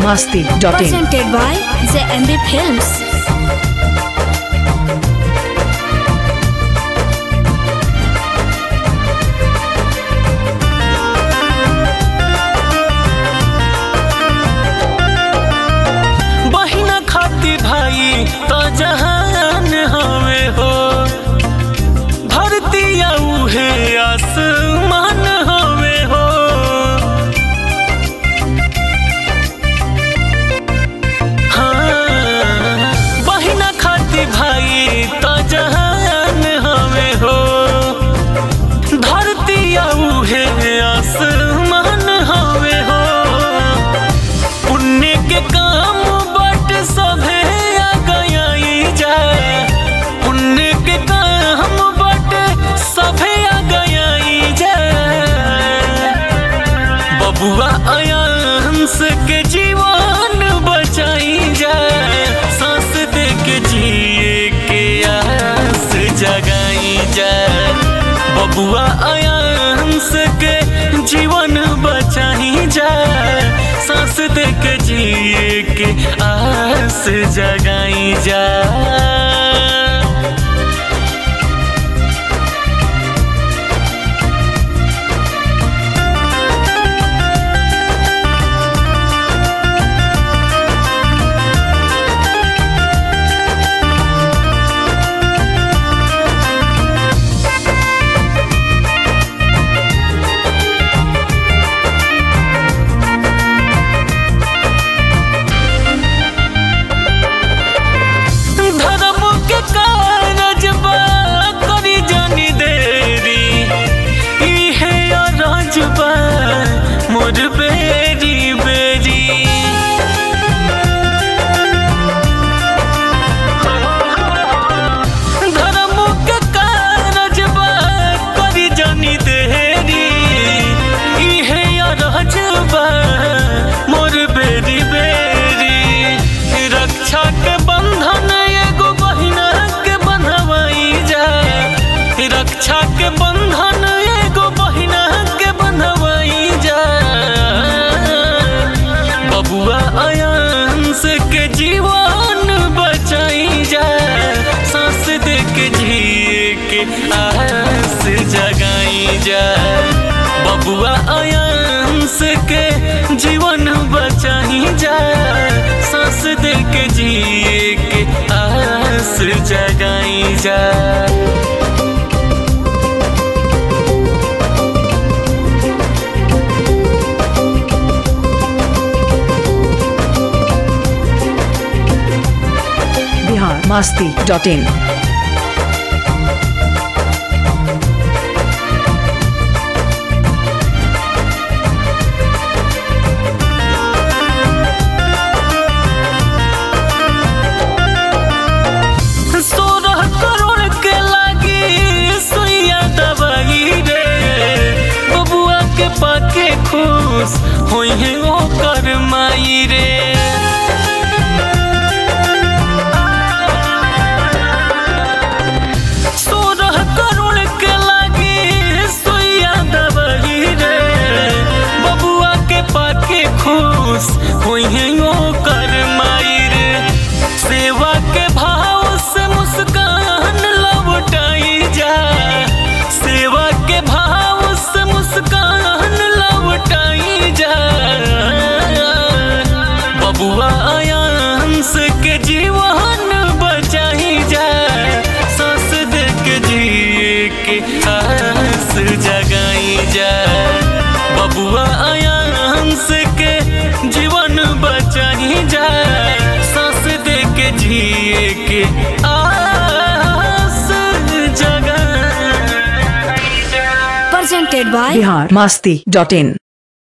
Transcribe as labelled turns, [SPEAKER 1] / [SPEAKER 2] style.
[SPEAKER 1] biharmasti.in.
[SPEAKER 2] Presented by ZMB Films.
[SPEAKER 3] बहिना खाती भाई तो जहान हवे हो, धरती उहे आसमान हवे हो। हाँ, बहिना खाती भाई तो जहान हवे हो, धरती उहे आसमान हवे हो। पुण्य के काम बट सभे आ गया जाए, पुण्य के काम बट सभे आ गया जाए। बबुआ आयांस के जीवन बचाई जाए, सांस दे के जिए के आस जगाई जाए। बबुआ आयांस के जीवन बचाई जाए, सांस दे के जिए के आस जगाई जाए। मोर बेरी बेरी धर्म के कारज करी जानी देरी, इहे रजबा मोर बेरी बेरी। रक्षा के बंधन एगो बहिना के बंधवाई जाए, रक्षा के बंधन एगो बहिना के बंधवाई जाए। बबुआ आयांस के जीवन बचाई जाए, सांस दे के जिए के आस जगाई जाए। बबुआ आयांस के जीवन बचाई जाए, सांस दे के जिए के आस जगाई जाए।
[SPEAKER 1] biharmasti.in.
[SPEAKER 3] पाके खुश होई है ओकर माई रे। 16 करोड़ के लागी सुइया दवाई रे, बबुआ के पाके खुश होई है ओकर माई रे। सेवा के भाव से मुस्कान लौटाई जाए, सेवा के भाव से मुस्कान लौटाई जाए। बबुआ आयांस के जीवन बचाई जाए, सांस दे के जिए के आस जगाई जाए। बबुआ आयांस के जीवन बचाई जाए, सांस दे के जिए के आस जगाई जाए।
[SPEAKER 2] Presented by
[SPEAKER 1] biharmasti.in.